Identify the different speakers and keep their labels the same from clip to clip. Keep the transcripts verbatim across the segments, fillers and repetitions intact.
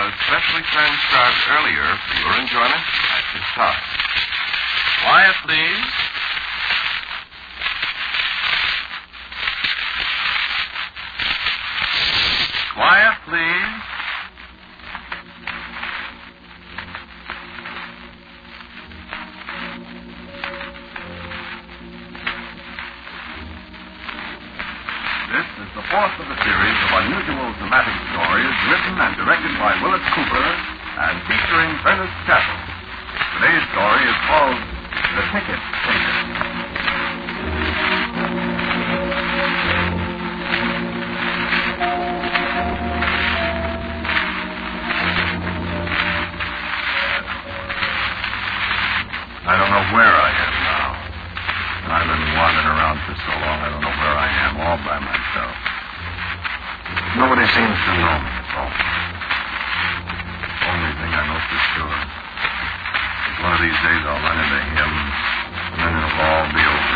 Speaker 1: was specially transcribed earlier for your enjoyment at this time. Quiet, please. Quiet, please. This is the fourth of a series of unusual dramatic stories written and directed by Willis Cooper and featuring Ernest Chappell. Today's story is called The Ticket Taker. I don't know where I am now. I've been wandering around for so long, I don't know where I am, all by myself. Nobody seems to know me at all. Only thing I know for sure is one of these days I'll run into him, and then it'll all be over.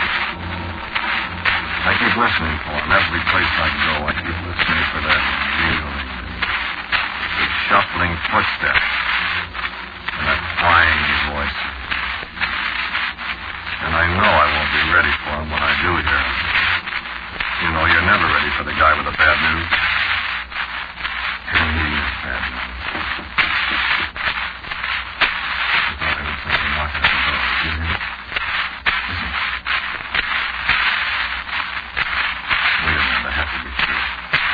Speaker 1: I keep listening for him. Every place I go, I keep listening for that feeling. The shuffling footsteps and that crying voice. And I know I won't be ready for him when I do hear him. You know, you're never ready for the guy with the bad news. And he's bad news. I thought I heard something knocking at the door. Did you hear it? Listen. Wait a minute, I have to be sure.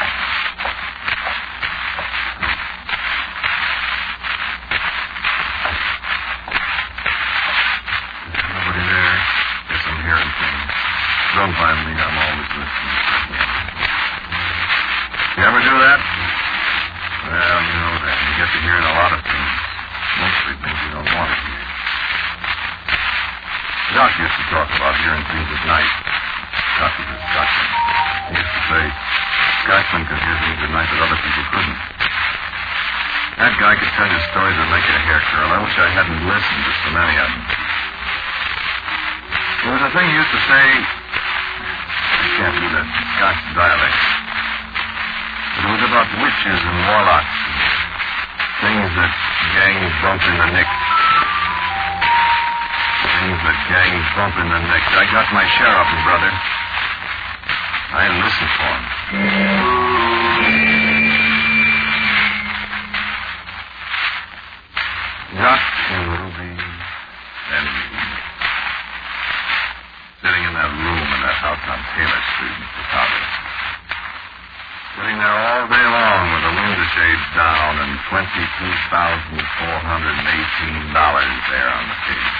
Speaker 1: Don't mind me, I'm always listening. You ever do that? Well, you know that. You get to hearing a lot of things. Mostly things you don't want to hear. Doc used to talk about hearing things at night. Doc was a Scotchman. He used to say Scotchmen could hear things at night that other people couldn't. That guy could tell you stories that make your hair curl. I wish I hadn't listened to so many of them. There was a thing he used to say... I can't do that Scotch dialect. But it was about witches and warlocks. Things that gangs bump in the nick. Things that gangs bump in the nick. I got my share of them, brother. I listened for them. Doc and Ruby and me. Sitting in that room in that house on Taylor Street in Chicago. Sitting there all day long with the window shades down and twenty-two thousand four hundred eighteen dollars there on the table.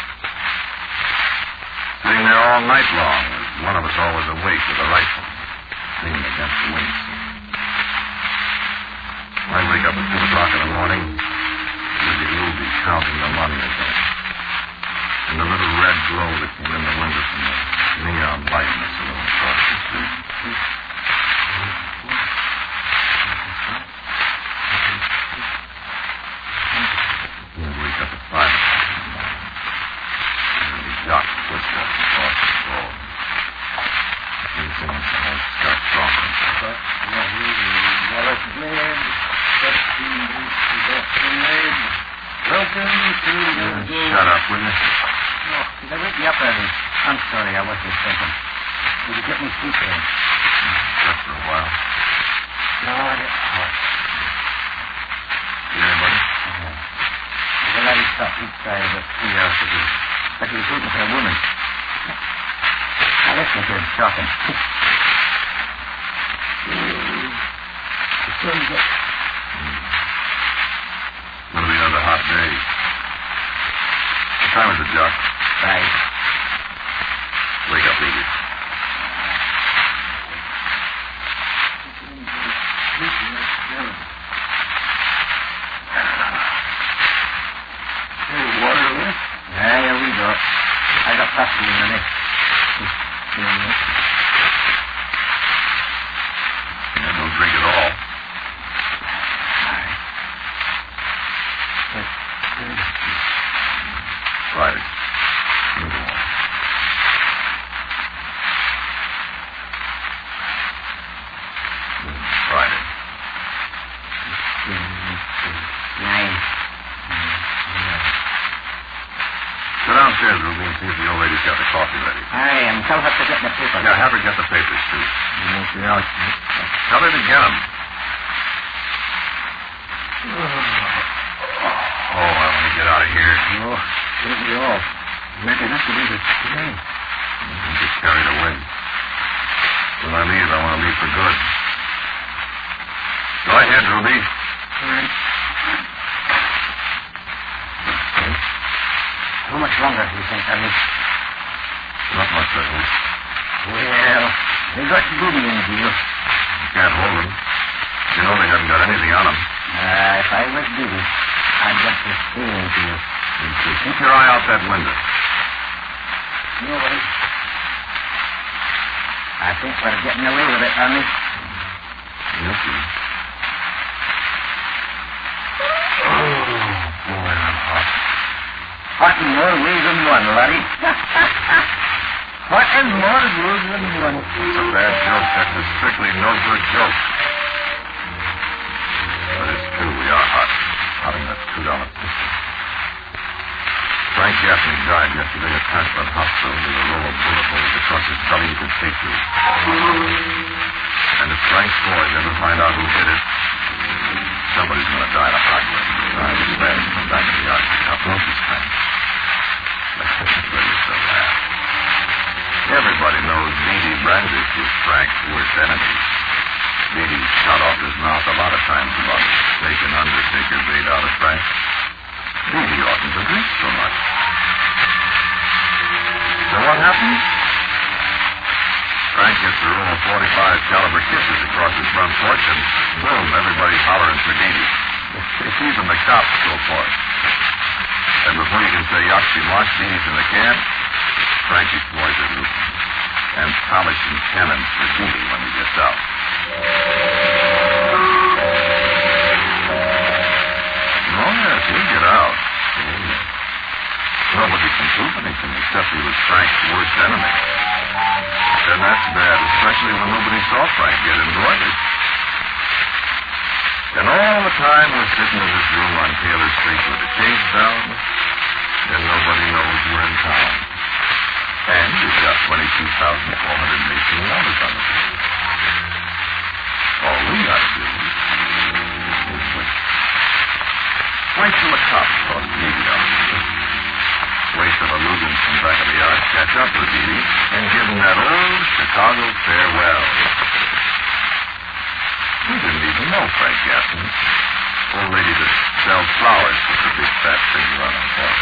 Speaker 1: Sitting there all night long with one of us always awake with a rifle, leaning against the window. I wake up at two o'clock in the morning, Ruby Ruby counting the money again. And the little red glow that came in the window from the neon light in the saloon across the street. He'd wake up at five o'clock in the morning. There'd be Doc footsteps across the floor. He'd sing some old Scotch song. Welcome to the game. Shut up, will you?
Speaker 2: Oh, did I wake you up early? I'm sorry, I wasn't thinking. Did you get me sleep there?
Speaker 1: Just for a while.
Speaker 2: God, it's hot.
Speaker 1: See anybody?
Speaker 2: Uh-huh. There's a lady stopped each side of it.
Speaker 1: Yes, it is.
Speaker 2: Like he was looking for a woman. Now listen to him talking. The sun's up.
Speaker 1: It's going to be another hot day. What time is it, Jock?
Speaker 2: Right.
Speaker 1: Wake up, Ruby.
Speaker 2: Hey, water left? Yeah, here we go. I got coffee in the neck.
Speaker 1: Yeah, don't drink at all. Right. see if the old lady's got the coffee ready.
Speaker 2: I am. Tell her to get the papers.
Speaker 1: Yeah, have her get the papers, too.
Speaker 2: You won't be out.
Speaker 1: Tell her to get them. Oh, I want to get out of here.
Speaker 2: Oh, take me off. Maybe that's the way to today.
Speaker 1: I'm just carried away. When I leave, I want to leave for good. Go ahead, Ruby.
Speaker 2: All right. How much longer do you think, Harry?
Speaker 1: Not much, I hope.
Speaker 2: Well, they got Booby in here.
Speaker 1: You can't hold them. You know they haven't got anything on them.
Speaker 2: Uh, if I was Booby, I'd get the steering to you.
Speaker 1: Keep your eye out that window.
Speaker 2: Nobody. I think we're getting away with it, Army.
Speaker 1: Yes, sir. Oh, boy, I'm hot.
Speaker 2: Hot and more ways than one, laddie. Hot and more ways than one.
Speaker 1: It's a bad joke. That's a strictly no good joke. But it's true. We are hot. Hot in that two dollar pistol. Frank Gaffney died yesterday at Ashland Hospital with a row of bullet holes across his belly you could see through. And if Frank's boys ever find out who did it, somebody's going to die the hard way. I was glad to come back to the yard. How close is Frank? Ready to laugh. Everybody knows Beatty Brandish was Frank's worst enemy. Beatty shot off his mouth a lot of times about taking Undertaker bait out of Frank. Beatty oughtn't to drink so much. So what happened? Frank gets a row of forty-five caliber kisses across his front porch, and boom, everybody's hollering for Beatty. Even the cops go for it. And before you can say yucksy much, Beatty's in the camp. Frankie's boys are looking and polishing cannons for Beatty when he gets out. Oh, yes, he'll get out. Oh, yes. Nobody can prove anything except he was Frank's worst enemy. And that's bad, especially when nobody saw Frank get embroidered. And all the time we're sitting in this room on Taylor Street with the shades down, and nobody knows we're in town. And we've got twenty-two thousand four hundred eighteen dollars on the table. All we got to do is wait. Wait till the cops talk Beatty out. Wait till the Lugans from back of the yard catch up with Beatty and give him that old Chicago farewell. We didn't even know Frank Gaffney. Old lady that sells flowers with the big fat finger on her porch.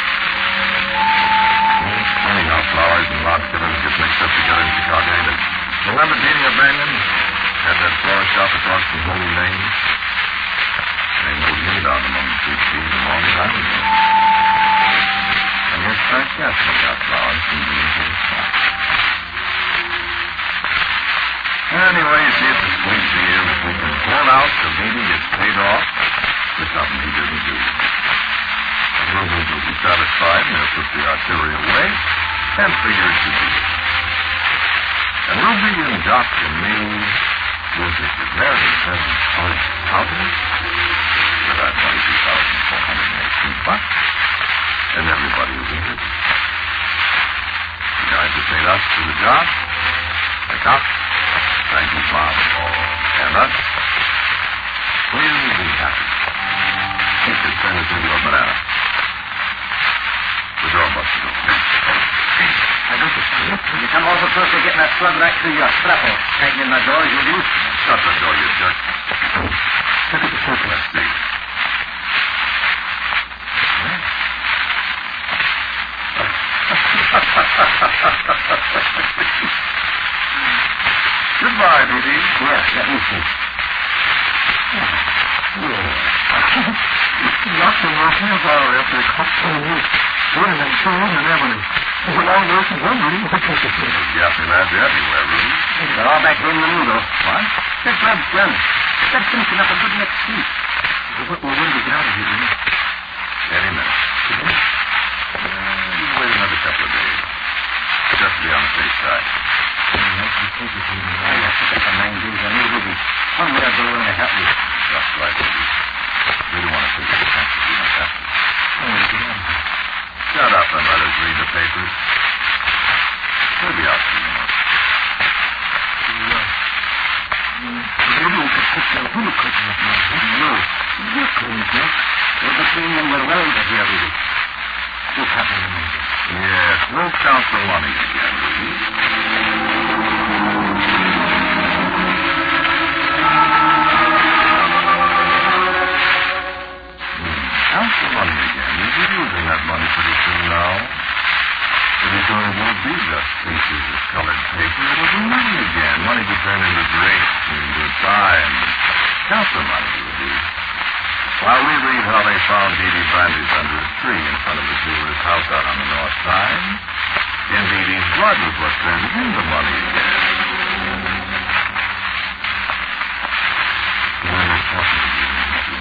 Speaker 1: Funny how flowers and lot killers get mixed up together in Chicago, ain't it? Remember Beatty O'Banion? Had that flower shop across from Holy Lane? They moved me down among the two trees a long time ago. And here's Frank Gaffney got flowers from Beatty's old shop. Anyway, you see, it's a sweet deal. If we can pull out so Beatty gets paid off for something he didn't do. The Rubens will be satisfied and they'll put the artillery away and figure it to be. And Ruby and Doc and me will take the very present point out of it with our twenty-two thousand four hundred eighteen bucks, and everybody will be good. The guys that paid us for the job, the cops, thank you, Father, and us, we'll be happy. He could turn us into a banana. The door must go.
Speaker 2: I got to see it. You come also close to getting that slug right through your strapple. Tightening the door, you do?
Speaker 1: Shut the door, you jerk.
Speaker 2: Look at the circle.
Speaker 1: Let's see. Goodbye, Beatty.
Speaker 2: Yes, let me see.
Speaker 3: Lots of my hands are after the cops told me. Running and showing and everything. There's a long way from one room to take it.
Speaker 1: Gaffney lads everywhere, Ruby.
Speaker 2: They're all back here in the noodle.
Speaker 1: What?
Speaker 2: That Red's done. That's finishing up a good next week.
Speaker 3: What will when we get out of here, Ruby?
Speaker 1: Any minute. Uh, you wait another couple of days. Just to be on the safe side.
Speaker 2: I got to take a nine days on you, Ruby. One way or the other to help you.
Speaker 1: Just right, Ruby. We don't want to take any chances we might have to.
Speaker 3: Oh, get on.
Speaker 1: Shut up and let us read the papers.
Speaker 3: couldn't have known.
Speaker 2: You. You couldn't, Dick. You're between them with Wilbur here, Rudy. What's happening to me?
Speaker 1: Yes, we'll count the money again, Rudy. Count the money again. You'll be using that money pretty soon now. Pretty soon it won't be just pieces of colored paper. It'll be money again. Money to turn into grapes and into time. Count the money, Rudy. While we read how they found Dee Dee Brandeis under a tree in front of the jeweler's house out on the north side, then Dee Dee's blood was what turned into money again. You know, you're talking to you.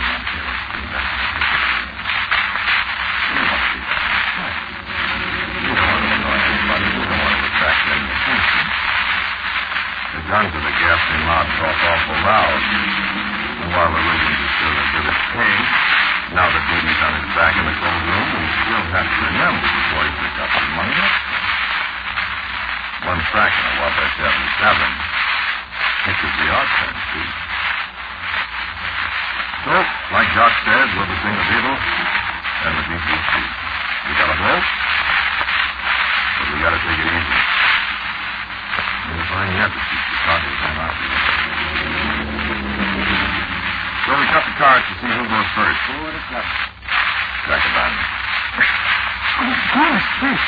Speaker 1: You must be that. You don't want to annoy anybody. You don't want to attract any attention. The guns of the gasoline lot talk awful loud. And while the Williams is still as good as king, now that Dee Dee's on his back in the cold room, we still have to remember before he picks up the money. One fraction of what they're seventy-seven. It could be our turn, too. So, like Doc said, we'll between the people and the B B C. We got a vote, but we got to take it easy. We'll find you have to keep the cards on our people. So we cut the cards to see who goes first.
Speaker 2: Four to seven.
Speaker 1: Crack it on.
Speaker 3: Oh, goodness, please.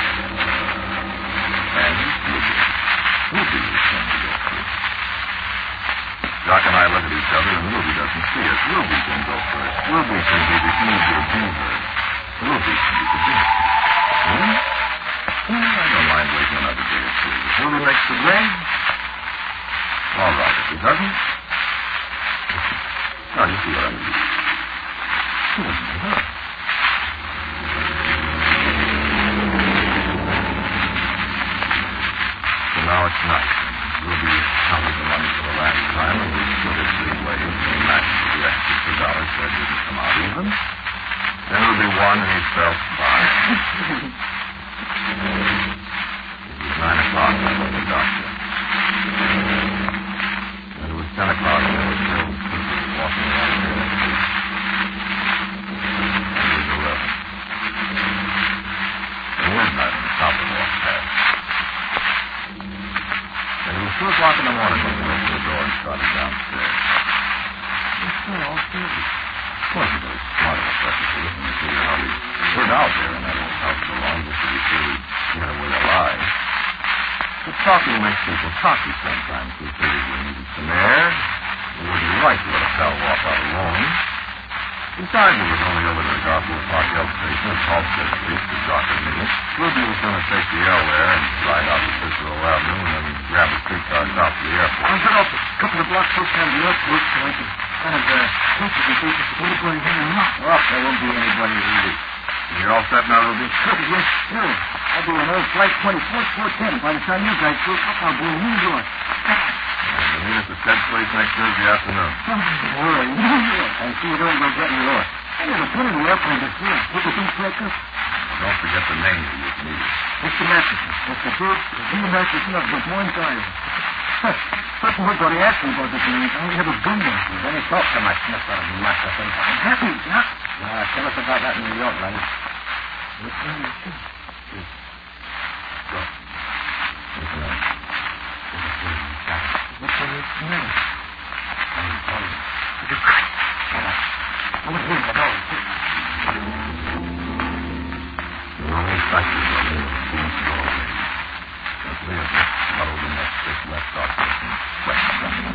Speaker 1: And Ruby. Ruby is going to go first. Doc and I look at each other, and Ruby doesn't see us. Ruby can go first. Ruby can be the easier beaver. Ruby can be the big. Hmm? Well, I don't mind waiting another day or two. If Ruby makes the grade, all right. If he doesn't, now you see what I mean. He doesn't know her. So now it's night. Ruby counted the money for the last time, and we split it three ways and matched the extra two dollars so it didn't come out even. Then Ruby won, and he felt fine. It was nine o'clock when I went to the doctor. And it was ten o'clock when there were still people walking around here in the street. And it was eleven. And midnight when the copper walked past. And it was two o'clock in the morning when we opened the door and started downstairs. It's still all thirty. Wasn't very smart of us to see it when we figured how we hid out there in that old house so long just to be sure we'd get away alive. But talking makes people talky sometimes. We figured we needed some air. It wouldn't be right to let a pal walk out alone. Besides, we was only over to the Garfield Park Health Station at Halstead Street for doctor minutes. Ruby was going to take the L there and ride out to Cicero Avenue and then grab a streetcar south to the airport.
Speaker 3: I'll get off a couple of blocks close down to the airport so I can kind of, uh, pictures and pieces of anybody here or not.
Speaker 2: Oh, there won't be anybody, Rudy.
Speaker 1: You're all set now, Ruby?
Speaker 3: Good, yes, sir. I'll be on old flight twenty-four, four ten. By the time you guys go up, I'll be in New York.
Speaker 1: And meet us at Stead's place next Thursday afternoon.
Speaker 3: Don't worry, New York. I see you don't go getting lost. I never been in the airplane before. Look at these breakers.
Speaker 1: Don't forget the name of your meeting.
Speaker 3: Mister Masterson. Mister Bruce, the Dean Masterson of Des Moines, Iowa. Person who's going to ask me about this name. I only have a gun there.
Speaker 2: Then he talks to my Mister Masterson.
Speaker 3: I'm happy, Doc.
Speaker 2: Uh, tell us about that in New York, Lenny.
Speaker 3: Yes, sir, yes, sir.
Speaker 1: Yes. Go. Yes, ma'am.
Speaker 3: What's the matter?
Speaker 1: I'm sorry.
Speaker 3: You cut. Shut up. I was here, my dog.
Speaker 1: The only factors are there that seems to go away. The three of us huddled in that thick left office and sweat something.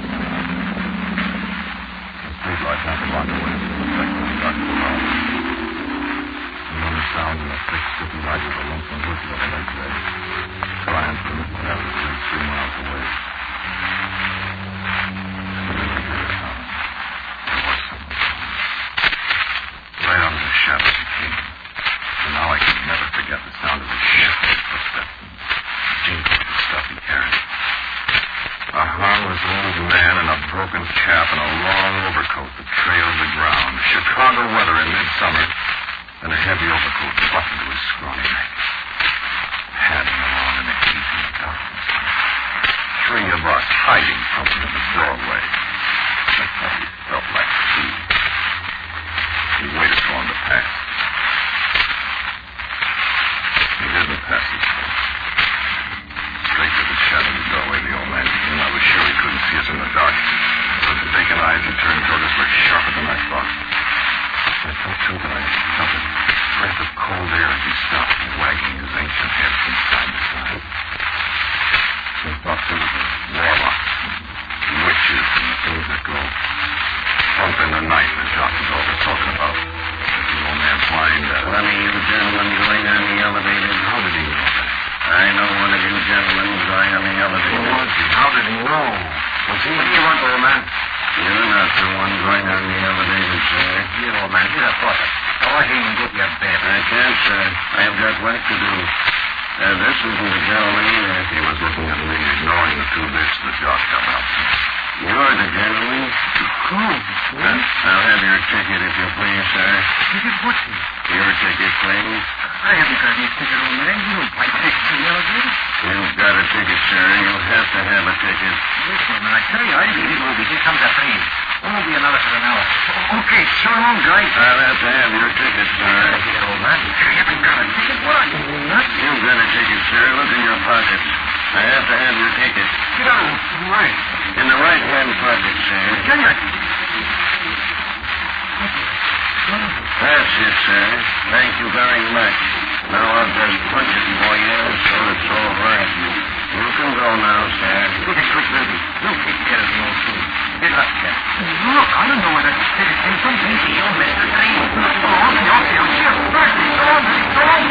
Speaker 1: The street light half a block away from the second of the doctor's house. The only sound in the thick, sticky light was the lonesome whistle of a lake ray, crying from the middle of the street three miles away. Right out of the shadows it came. And now I can never forget the sound of his shifting footsteps and the jingle of the stuff he carried. A harmless old man in a broken cap and a long overcoat that trailed the ground. Chicago weather in midsummer, and a heavy overcoat buttoned to his scrawny neck. Padding along in the heat and the darkness. Three of us hiding from him in the doorway. Doc was always talking about. The old man flying that.
Speaker 2: One of you gentlemen going on the elevator.
Speaker 1: How did he know that?
Speaker 2: I know one of you gentlemen going on the elevator.
Speaker 1: Who was he? How did he know? Was he?
Speaker 2: What do you want, old man? You're not the one going on the elevator, sir.
Speaker 3: Here, old man. Here's a porter. Go ahead and get your bed.
Speaker 2: I can't, sir. I've got work to do. Uh, this isn't the gentleman either.
Speaker 1: He was looking at me, ignoring the two bits the jock come out.
Speaker 2: You're the gentleman.
Speaker 3: Who?
Speaker 2: Well, I'll have your ticket, if you please, sir.
Speaker 3: Ticket what?
Speaker 2: Your ticket, please.
Speaker 3: I haven't got any ticket, old man. You don't buy tickets in the elevator.
Speaker 2: You've got a ticket, sir. You'll have to have a ticket.
Speaker 3: Listen, I tell you, I need it, Ruby. Here comes a train. Won't be another for an hour. Okay, so long, guys.
Speaker 2: I'll have to have your ticket, sir.
Speaker 3: Here, old man. You haven't got a ticket? What are you, nuts?
Speaker 2: You've got a ticket, sir. Look in your pockets. I have to have your ticket.
Speaker 3: Get out. Right.
Speaker 2: In the right-hand pocket, sir.
Speaker 3: Tell you.
Speaker 2: That's it, sir. Thank you very much. Now I'll just punch it for you so it's all right. You can go now, sir.
Speaker 3: Get it quick, Ruby. We'll take care of the old fool. Good luck, sir. Look, I don't know where that ticket came from. Maybe you'll miss the train. Oh, okay, okay. I'll see you. Bertie, so long. So long.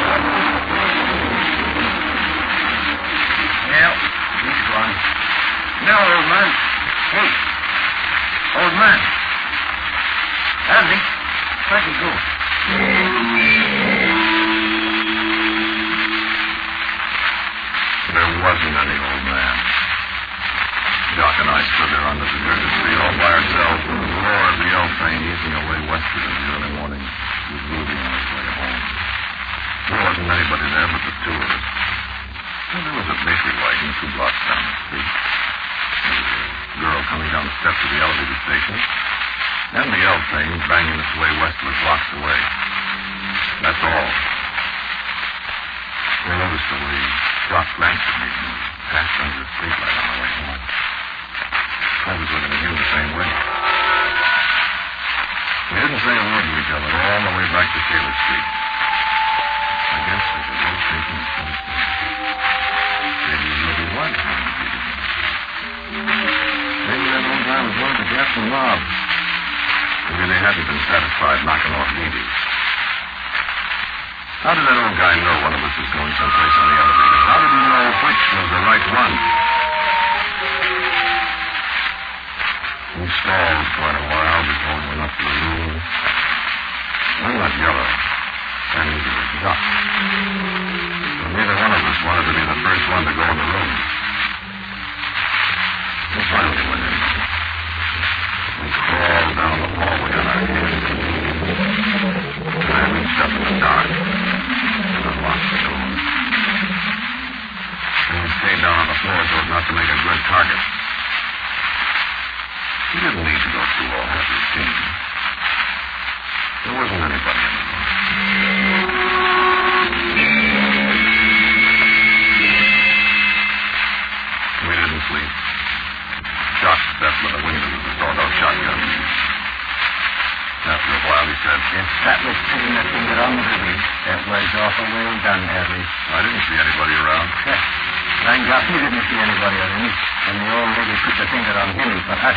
Speaker 2: Well, he's gone.
Speaker 3: No, old man. Hey. Old man. Andy, where'd he go?
Speaker 1: There wasn't any old man. Doc and I stood there on the deserted street all by ourselves with the roar of the L train easing away westward in the early morning with Ruby on his way home. There wasn't anybody there but the two of us. And there was a bakery wagon two blocks down the street. There was a girl coming down the steps of the elevator station. And the L train banging its way westward blocks away. That's all. I noticed the way Doc glanced at me and passed under the streetlight on the way home. I was looking at him the same way. We didn't say a word to each other all the way back to Taylor Street. I guess we could both take him something. Maybe he really was trying to get it. Maybe that old guy was one of the Gaston mob. Maybe they hadn't been satisfied knocking off Needy. How did that old guy know one of us was going someplace on the elevator? How did he know which was the right one? We stalled quite a while before we went up to the room. I'm not yellow. And neither was Doc. So neither one of us wanted to be the first one to go in the room. We finally went in. We crawled down the hallway on our hands and knees. I reached up in the dark and unlocked the door. And we stayed down on the floor so as not to make a good target. We didn't need to go through all that routine. There wasn't anybody in the room. We didn't sleep. Doc stepped with a window with a sawed-off shotgun. After a while, he said,
Speaker 2: If that was putting the finger on the Ruby, that was awful well done, Harry.
Speaker 1: I didn't see anybody around.
Speaker 2: Thank God he didn't see anybody around. And the old lady put the finger on him for us.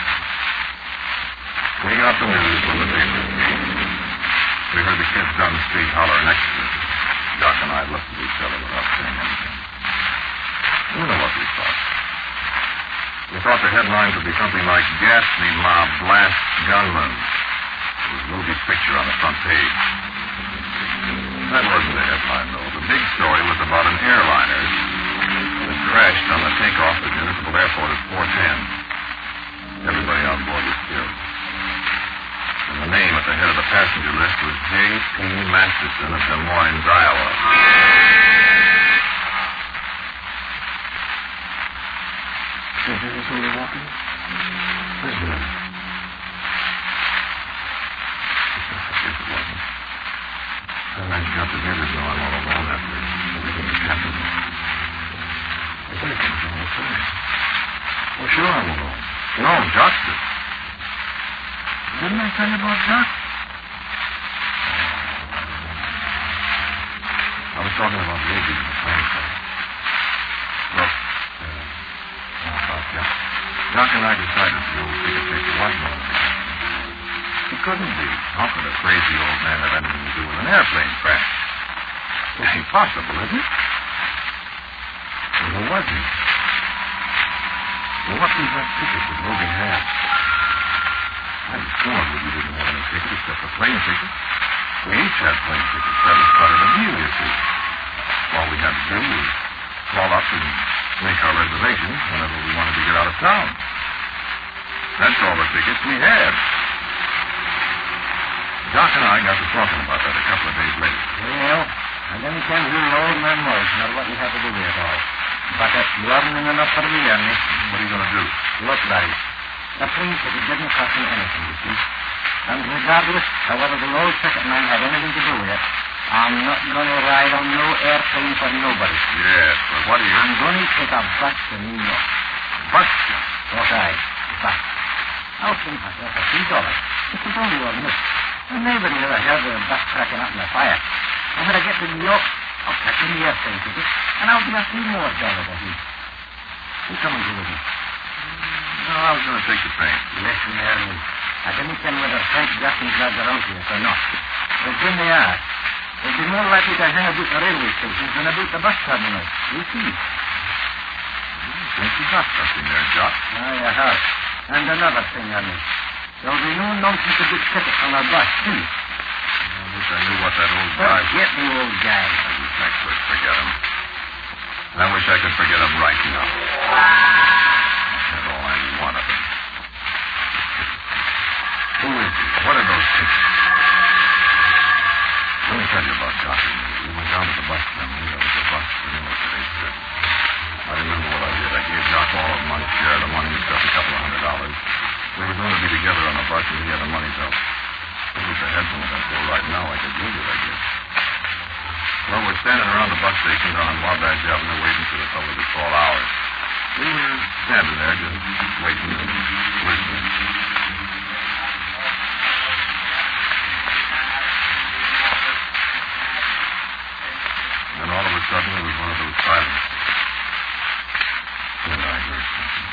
Speaker 1: We got the news from the papers. We heard the kids down the street hollering extras. Doc and I looked at each other without saying anything. You know what we thought. We thought the headlines would be something like Ghastly Mob Blast Gunman. There was Ruby's picture on the front page. That wasn't the headline, though. The big story was about an airliner that crashed on the takeoff at Municipal Airport at four ten. Everybody on board was killed. And the name at the head of the passenger list was J P Masterson of Des Moines, Iowa.
Speaker 3: Is there somebody walking?
Speaker 1: Wait a minute. I guess it wasn't. And I got the neighbors know I'm all alone after everything that's happened. I think I'm all the time. Well, sure I'm alone. No, Jock's did.
Speaker 3: Didn't I tell you about Doc?
Speaker 1: I was talking about Ruby and the phone call. Look, uh, about Doc. Doc and I decided the old ticket taker was one of them.
Speaker 3: He
Speaker 1: couldn't be. How could a crazy old man have anything to do with an airplane crash? It ain't possible, is it? Well, who was he? Well, what was that ticket that Logan had? I was sworn that we didn't have any ticket except a plane ticket. We each had plane tickets. That was part of the deal, you see. All we had to do was call up and make our reservations whenever we wanted to get out of town. That's all the tickets we had. Doc and I got to talking about that a couple of days later.
Speaker 2: Well, I didn't tell who the old man was, nor what he had to do with it all. But that's learning enough for me, Ernie.
Speaker 1: What are you going to do?
Speaker 2: Look, Larry, the plane ticket didn't cost me anything, you see. And regardless of whether the old ticket man had anything to do with it, I'm not going to ride on no airplane for nobody.
Speaker 1: Yes, but what are you...
Speaker 2: I'm going to take a bus to New York.
Speaker 1: Bus?
Speaker 2: That's right, a bus. I'll pay myself a few dollars. It's only one minute. And nobody ever heard of a bus cracking up in the fire. And when I get to New York, I'll catch in the airplane ticket, and I'll be a few more dollars a week. You come and go with me.
Speaker 1: No, I was going to take the train.
Speaker 2: Listen, Ernie. I didn't tell whether Frank Jackson's lads are out here or not. But when they are, they'll be more likely to hang about the railway stations than about the bus terminals. You see.
Speaker 1: I think you got something there, Jock.
Speaker 2: Ah, you have. And another thing, Ernie. There'll be no nonsense about tickets on our bus, too.
Speaker 1: I wish I knew what that old guy...
Speaker 2: Forget the old guy.
Speaker 1: I wish I could forget him. I wish I could forget him right now. That's all I want of him. Who is he? What are those tickets? Let me tell you about Doc. We went down to the bus terminal. There was a bus for New York at eight thirty. I remember what I did. I gave Doc all of my share of the money, stuff a couple of hundred dollars. We were going to be together on the bus, and he had the money belt. I wish I had some of that bill right now. I could use it, I guess. Well, we're standing around the bus station down on Wabash Avenue waiting for the fellow to call ours. We were standing there just waiting and listening. Then all of a sudden, it was one of those silences. And I heard something.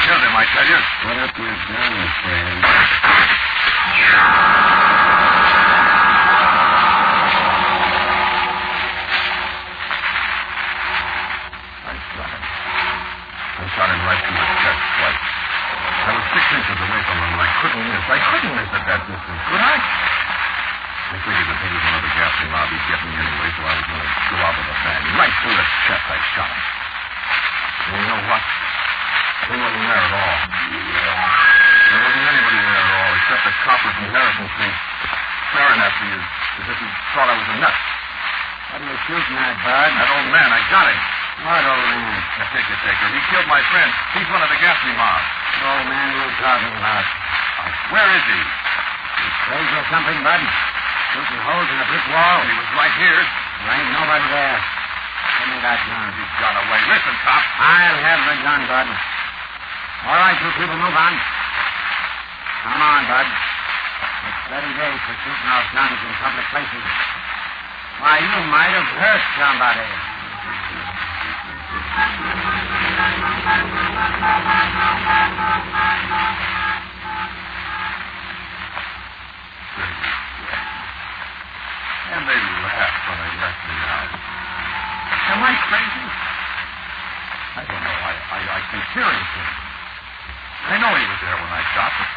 Speaker 1: killed him, I tell you.
Speaker 2: Put up your gun, friend.
Speaker 1: I shot him. I shot him right through the chest twice. I was six inches away from him, and I couldn't miss. I couldn't miss at that distance, could I? I figured that he was one of the gassing mob he'd get me anyway, so I was going to go out with a bang. Right through the chest, I shot him. And you know what? He wasn't there at all. There wasn't anybody there at all, except the copper from Harrison Street, staring at me as, as if he thought I was a nut.
Speaker 2: What are you shooting at, Bud?
Speaker 1: That old man, I got him.
Speaker 2: What old man?
Speaker 1: The ticket taker. He killed my friend. He's one of the gassing mob.
Speaker 2: What old man are you talking about?
Speaker 1: Where is he?
Speaker 2: He's crazy or something, Bud? Shooting holes in a brick wall.
Speaker 1: He was right here.
Speaker 2: There ain't nobody there. Give me that gun.
Speaker 1: He's gone away. Listen, cop.
Speaker 2: I'll have the gun, Bud. All right, you people, move on. Come on, Bud. It's thirty days for shooting off guns in public places. Why, you might have hurt somebody.
Speaker 1: And they laughed when they left me out. Am I crazy? I don't know. I, I, I think seriously. I know he was there when I shot him.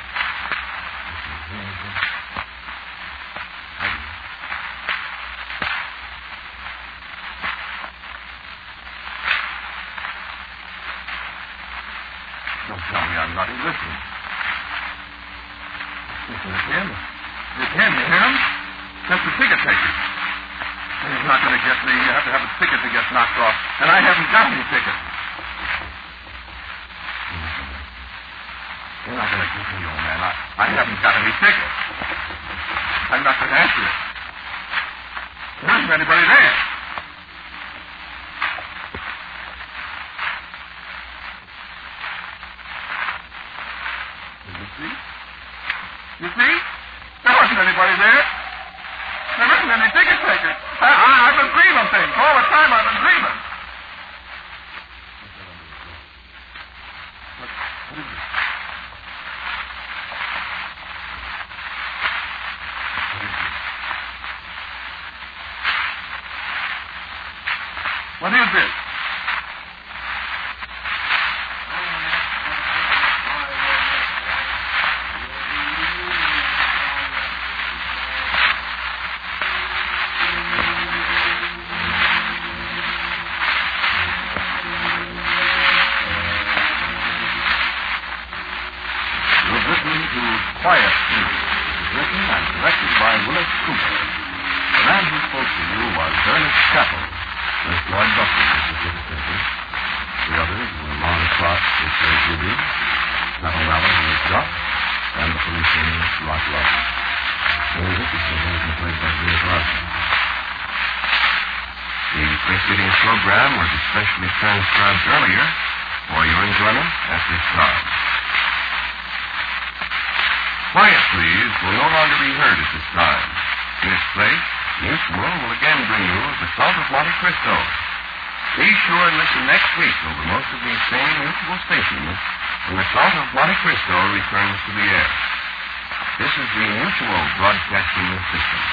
Speaker 1: Don't tell me I'm not listening. Listen, it's him. It's him, you hear him? That's the ticket taker. He's not going to get me. You have to have a ticket to get knocked off. And I haven't got any ticket. You're not going to get me, old man. I, I haven't got any ticket. I'm not going to answer it. There isn't anybody there. You see? You see? There wasn't anybody there. There isn't any ticket taker. I, I, I've been dreaming things. All the time I've been dreaming. What, what is it? What is this? What is this? Quiet Street. Written and directed by Willis Cooper. The man who spoke to you was Ernest Chappell. Miss Lloyd Buster was the ticket. The others were Lon Clark, Miss Ray Judy, Metal Rabbit, Miss Duck, and the policeman, Rock Lawson. All this is been played by Bill Carson. The preceding program was especially transcribed earlier for your enjoyment at this time. Quiet, please, will no longer be heard at this time. In its place, Mutual will again bring you The Salt of Monte Cristo. Be sure and listen next week over most of these same Mutual stations when The Salt of Monte Cristo returns to the air. This is the Mutual Broadcasting System.